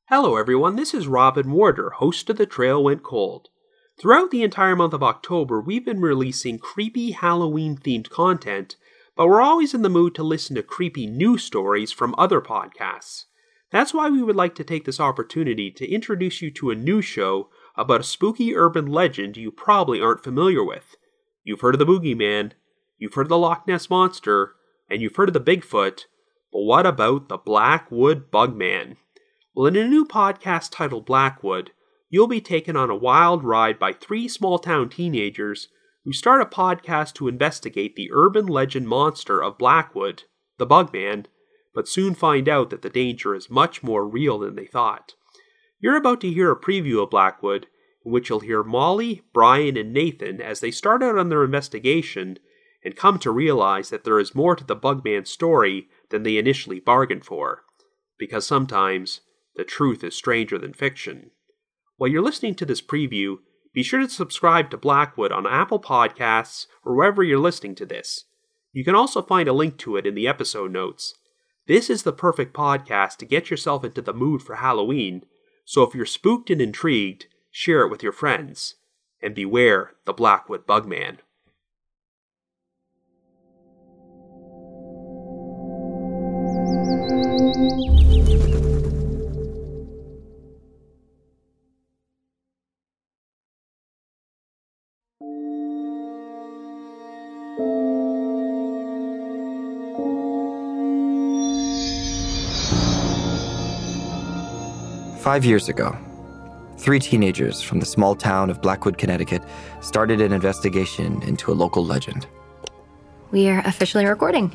Hello everyone, this is Robin Warder, host of The Trail Went Cold. Throughout the entire month of October, we've been releasing creepy Halloween-themed content, but we're always in the mood to listen to creepy news stories from other podcasts. That's why we would like to take this opportunity to introduce you to a new show about a spooky urban legend you probably aren't familiar with. You've heard of the Boogeyman, you've heard of the Loch Ness Monster, and you've heard of the Bigfoot, but what about the Blackwood Bugman? Well, in a new podcast titled Blackwood, you'll be taken on a wild ride by three small-town teenagers who start a podcast to investigate the urban legend monster of Blackwood, the Bugman, but soon find out that the danger is much more real than they thought. You're about to hear a preview of Blackwood, in which you'll hear Molly, Brian, and Nathan as they start out on their investigation and come to realize that there is more to the Bugman story than they initially bargained for. Because sometimes the truth is stranger than fiction. While you're listening to this preview, be sure to subscribe to Blackwood on Apple Podcasts or wherever you're listening to this. You can also find a link to it in the episode notes. This is the perfect podcast to get yourself into the mood for Halloween, so if you're spooked and intrigued, share it with your friends. And beware the Blackwood Bugman. Five years ago, three teenagers from the small town of Blackwood, Connecticut, started an investigation into a local legend. We are officially recording.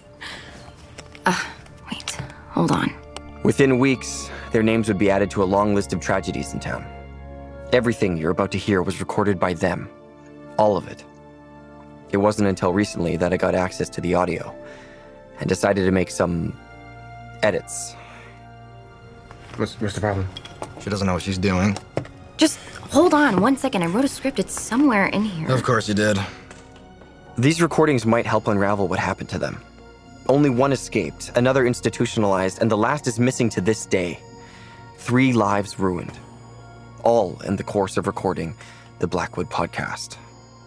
Wait, hold on. Within weeks, their names would be added to a long list of tragedies in town. Everything you're about to hear was recorded by them. All of it. It wasn't until recently that I got access to the audio and decided to make some edits. What's the problem? She doesn't know what she's doing. Just hold on 1 second. I wrote a script. It's somewhere in here. Of course you did. These recordings might help unravel what happened to them. Only one escaped, another institutionalized, and the last is missing to this day. 3 lives ruined. All in the course of recording the Blackwood podcast.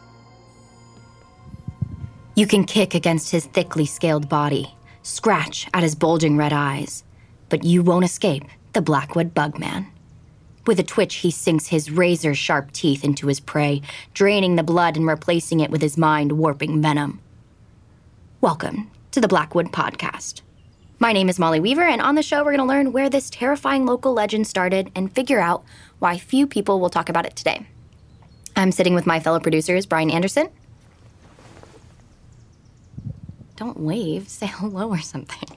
You can kick against his thickly scaled body, scratch at his bulging red eyes, but you won't escape the Blackwood Bugman. With a twitch, he sinks his razor-sharp teeth into his prey, draining the blood and replacing it with his mind-warping venom. Welcome to the Blackwood Podcast. My name is Molly Weaver, and on the show, we're going to learn where this terrifying local legend started and figure out why few people will talk about it today. I'm sitting with my fellow producers, Brian Anderson. Don't wave, say hello or something.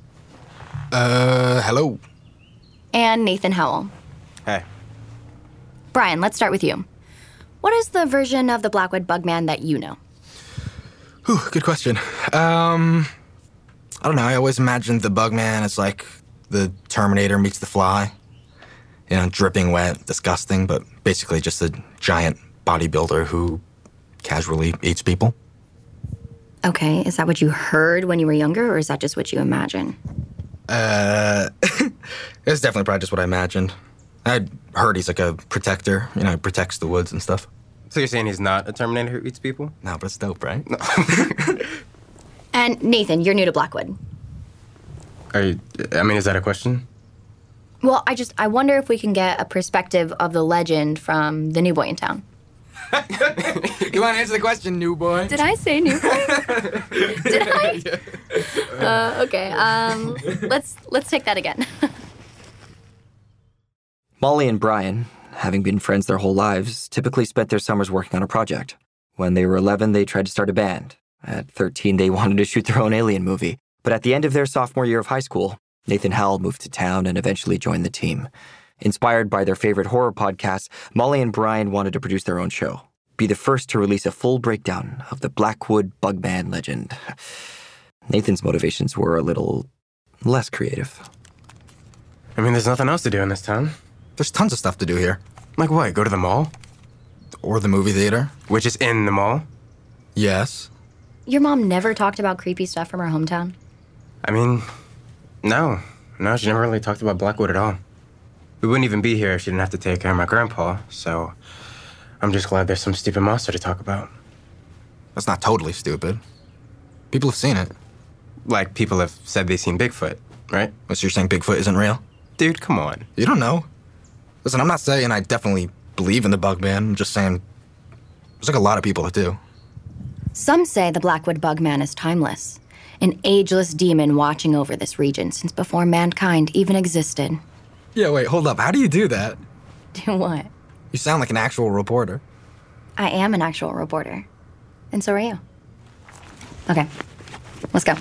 Hello. And Nathan Howell. Hey. Brian, let's start with you. What is the version of the Blackwood Bugman that you know? Good question. I don't know. I always imagined the Bugman as like the Terminator meets the Fly. You know, dripping wet, disgusting, but basically just a giant bodybuilder who casually eats people. Okay, is that what you heard when you were younger, or is that just what you imagine? It's definitely probably just what I imagined. I'd heard he's like a protector, you know, he protects the woods and stuff. So you're saying he's not a Terminator who eats people? No, but it's dope, right? No. And Nathan, you're new to Blackwood. Is that a question? Well, I wonder if we can get a perspective of the legend from the new boy in town. You want to answer the question, new boy? Did I say new boy? Did I? Yeah. Okay, let's take that again. Molly and Brian, having been friends their whole lives, typically spent their summers working on a project. When they were 11, they tried to start a band. At 13, they wanted to shoot their own Alien movie. But at the end of their sophomore year of high school, Nathan Howell moved to town and eventually joined the team. Inspired by their favorite horror podcasts, Molly and Brian wanted to produce their own show, be the first to release a full breakdown of the Blackwood Bugman legend. Nathan's motivations were a little less creative. There's nothing else to do in this town. There's tons of stuff to do here. Like what? Go to the mall? Or the movie theater. Which is in the mall? Yes. Your mom never talked about creepy stuff from her hometown? No. No, she never really talked about Blackwood at all. We wouldn't even be here if she didn't have to take care of my grandpa, so I'm just glad there's some stupid monster to talk about. That's not totally stupid. People have seen it. Like, people have said they've seen Bigfoot, right? So you're saying Bigfoot isn't real? Dude, come on. You don't know. Listen, I'm not saying I definitely believe in the Bugman. I'm just saying there's like a lot of people that do. Some say the Blackwood Bugman is timeless, an ageless demon watching over this region since before mankind even existed. Yeah, wait, hold up. How do you do that? Do what? You sound like an actual reporter. I am an actual reporter. And so are you. Okay, let's go.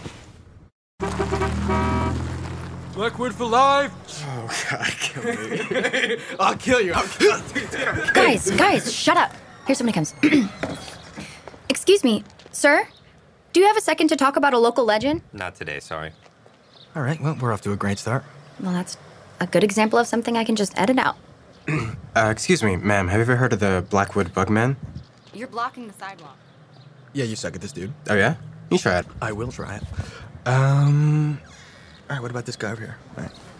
Blackwood for life! Oh, God, kill me. I'll kill you. Guys, shut up. Here somebody comes. Excuse me, sir? Do you have a second to talk about a local legend? Not today, sorry. All right, well, we're off to a great start. Well, that's a good example of something I can just edit out. Excuse me, ma'am, have you ever heard of the Blackwood Bugman? You're blocking the sidewalk. Yeah, you suck at this, dude. Oh, yeah? You try it. I will try it. All right, what about this guy over here? All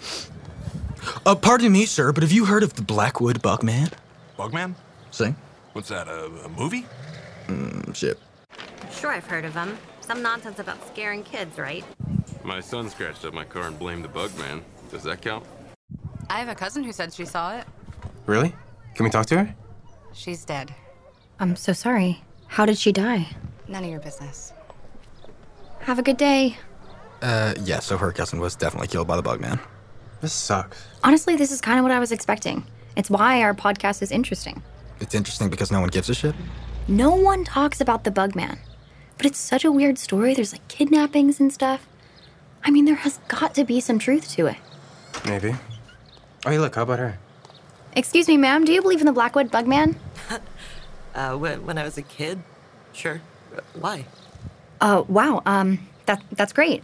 right. Pardon me, sir, but have you heard of the Blackwood Bugman? Bugman? See? What's that, a movie? Shit. Sure, I've heard of them. Some nonsense about scaring kids, right? My son scratched up my car and blamed the Bugman. Does that count? I have a cousin who said she saw it. Really? Can we talk to her? She's dead. I'm so sorry. How did she die? None of your business. Have a good day. Yeah, so her cousin was definitely killed by the Bugman. This sucks. Honestly, this is kind of what I was expecting. It's why our podcast is interesting. It's interesting because no one gives a shit? No one talks about the Bugman. But it's such a weird story. There's like kidnappings and stuff. I mean, there has got to be some truth to it. Maybe. Oh, hey, look, how about her? Excuse me, ma'am, do you believe in the Blackwood Bugman? When I was a kid, sure. Why? Wow, that's great.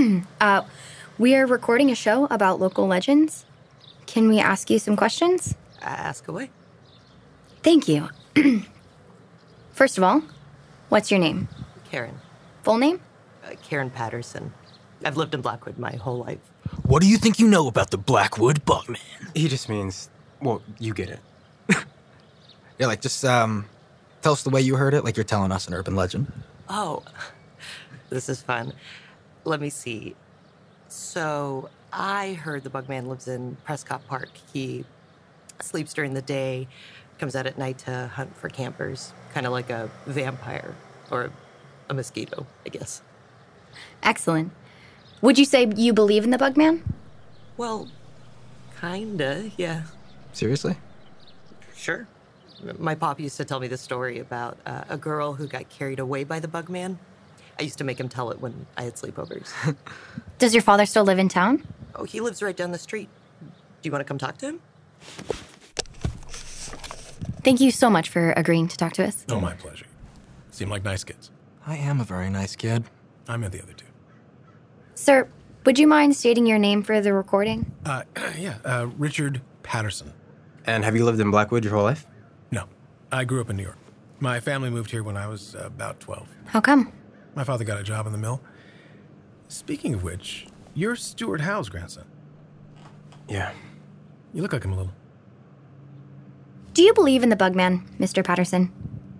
We are recording a show about local legends. Can we ask you some questions? Ask away. Thank you. First of all, what's your name? Karen. Full name? Karen Patterson. I've lived in Blackwood my whole life. What do you think you know about the Blackwood Bugman? He just means, well, you get it. Yeah, like, just, tell us the way you heard it, like you're telling us an urban legend. Oh, this is fun. Let me see. So, I heard the Bugman lives in Prescott Park. He sleeps during the day, comes out at night to hunt for campers. Kind of like a vampire, or a mosquito, I guess. Excellent. Would you say you believe in the Bugman? Well, kinda, yeah. Seriously? Sure. My pop used to tell me this story about a girl who got carried away by the Bugman. I used to make him tell it when I had sleepovers. Does your father still live in town? Oh, he lives right down the street. Do you want to come talk to him? Thank you so much for agreeing to talk to us. Oh, my pleasure. Seem like nice kids. I am a very nice kid. I met the other two. Sir, would you mind stating your name for the recording? Richard Patterson. And have you lived in Blackwood your whole life? No, I grew up in New York. My family moved here when I was about 12. How come? My father got a job in the mill. Speaking of which, you're Stuart Howe's grandson. Yeah. You look like him a little. Do you believe in the Bugman, Mr. Patterson?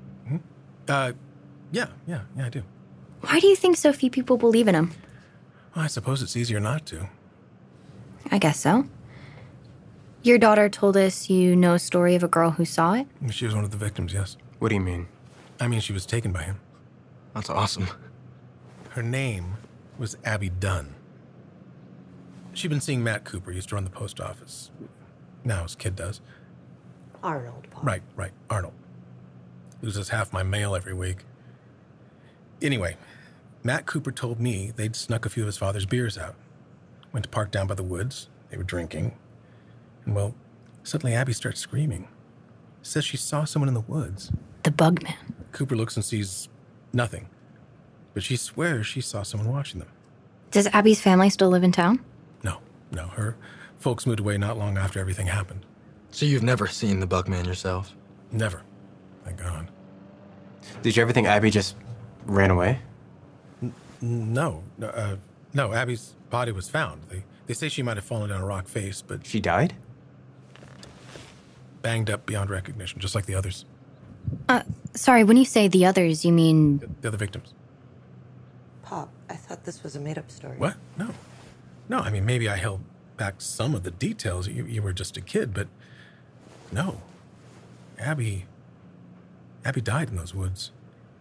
Yeah, I do. Why do you think so few people believe in him? Well, I suppose it's easier not to. I guess so. Your daughter told us you know a story of a girl who saw it? She was one of the victims, yes. What do you mean? I mean, she was taken by him. That's awesome. Her name was Abby Dunn. She'd been seeing Matt Cooper, used to run the post office. Now his kid does. Arnold, Paul. Right, Arnold. Loses half my mail every week. Anyway, Matt Cooper told me they'd snuck a few of his father's beers out. Went to park down by the woods. They were drinking. And, well, suddenly Abby starts screaming. Says she saw someone in the woods. The Bugman. Cooper looks and sees nothing. But she swears she saw someone watching them. Does Abby's family still live in town? No. Her folks moved away not long after everything happened. So you've never seen the Bugman yourself? Never. Thank God. Did you ever think Abby just ran away? No, Abby's body was found. They say she might have fallen down a rock face, but... She died? banged up beyond recognition, just like the others. Sorry, when you say the others, you mean... The other victims. Pop, I thought this was a made-up story. What? No. No, I mean, maybe I held back some of the details. You were just a kid, but no. Abby died in those woods.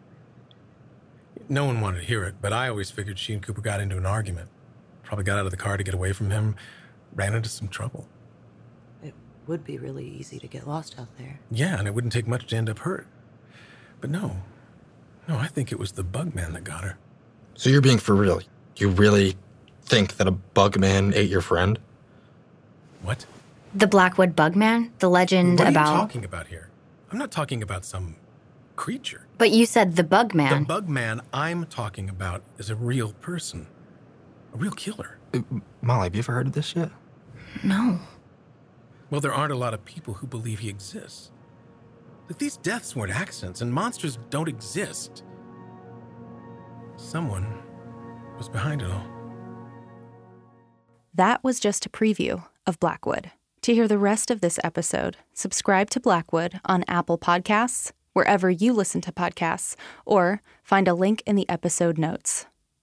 No one wanted to hear it, but I always figured she and Cooper got into an argument. Probably got out of the car to get away from him, ran into some trouble. It would be really easy to get lost out there. Yeah, and it wouldn't take much to end up hurt. But no, I think it was the bug man that got her. So you're being for real? You really think that a bug man ate your friend? What? The Blackwood Bugman? The legend about... What are you talking about here? I'm not talking about some creature. But you said the Bugman. The Bugman I'm talking about is a real person. A real killer. Molly, have you ever heard of this shit? No. Well, there aren't a lot of people who believe he exists. But these deaths weren't accidents, and monsters don't exist. Someone was behind it all. That was just a preview of Blackwood. To hear the rest of this episode, subscribe to Blackwood on Apple Podcasts, wherever you listen to podcasts, or find a link in the episode notes.